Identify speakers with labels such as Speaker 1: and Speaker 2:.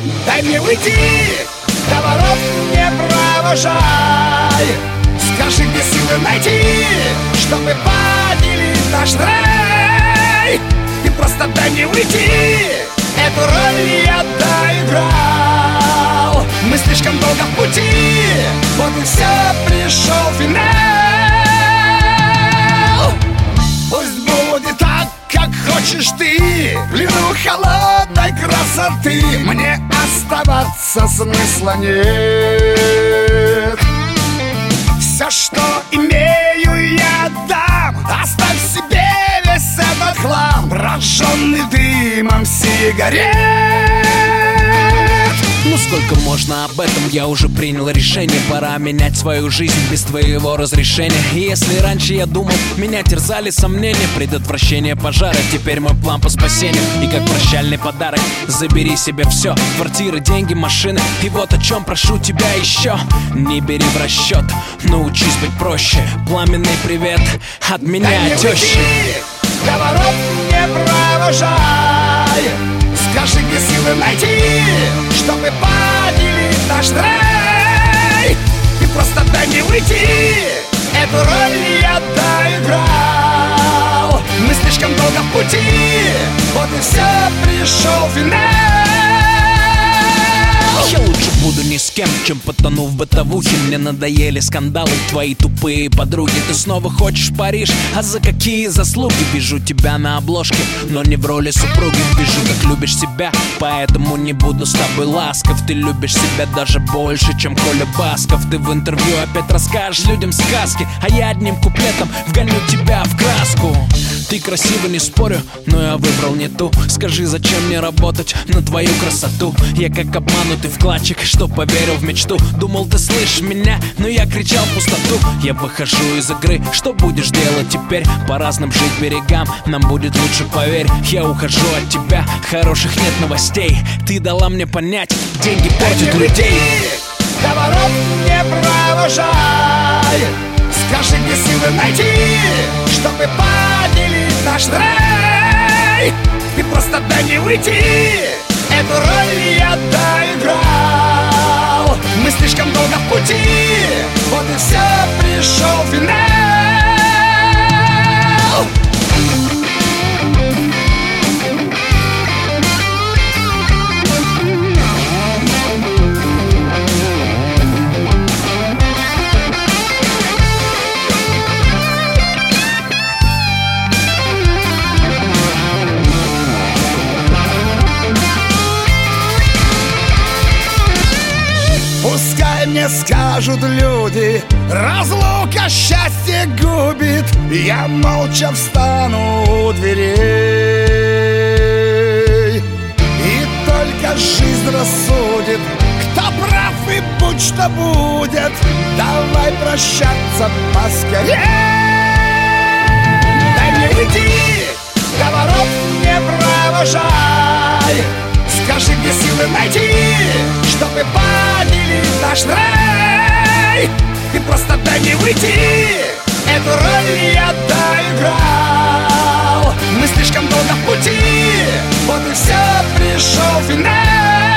Speaker 1: дай мне уйти, до ворот не провожай. Скажи, где силы найти, чтобы поделить наш рай. Ты просто дай мне уйти, эту роль я доиграл. Мы слишком долго в пути, вот и все, пришел финал. Пусть будет так, как хочешь ты, в плену холодной красоты. Мне оставаться смысла нет. Все, что имею, я отдам. Оставь себе весь этот хлам, прожженный дымом сигарет.
Speaker 2: Ну сколько можно об этом, я уже принял решение. Пора менять свою жизнь без твоего разрешения. И если раньше я думал, меня терзали сомнения, предотвращение пожара, теперь мой план по спасению. И как прощальный подарок забери себе все: квартиры, деньги, машины. И вот о чем прошу тебя еще: не бери в расчет, научись быть проще. Пламенный привет от меня, тещи.
Speaker 1: До ворот не провожай. Скажи, где силы найти, чтобы поделить наш рай. Ты просто дай мне уйти, эту роль я доиграл. Мы слишком долго в пути, вот и все, пришел финал.
Speaker 2: Я лучше буду ни с кем, чем потону в бытовухе. Мне надоели скандалы, твои тупые подруги. Ты снова хочешь в Париж, а за какие заслуги? Вижу тебя на обложке, но не в роли супруги. Вижу, как любишь себя, поэтому не буду с тобой ласков. Ты любишь себя даже больше, чем Коля Басков. Ты в интервью опять расскажешь людям сказки, а я одним куплетом вгоню тебя в краску. Ты красива, не спорю, но я выбрал не ту. Скажи, зачем мне работать на твою красоту? Я как обманутый вкладчик, что поверил в мечту. Думал, ты слышишь меня, но я кричал в пустоту. Я выхожу из игры, что будешь делать теперь? По разным жить берегам, нам будет лучше, поверь. Я ухожу от тебя, хороших нет новостей. Ты дала мне понять, деньги портят людей.
Speaker 1: До ворот не провожай. Скажи, где силы найти, чтобы поделить наш рай. Ты просто дай мне уйти, эту роль я доиграл. Мы слишком долго в пути, вот и все, пришел финал. Пускай мне скажут люди, разлука счастье губит. Я молча встану у дверей, и только жизнь рассудит, кто прав и будь что будет. Давай прощаться поскорей. Дай мне уйти, до ворот не провожай. Скажи, где силы найти, чтобы поделить наш рай. Ты просто дай мне уйти, эту роль я доиграл. Мы слишком долго в пути, вот и все, пришел финал.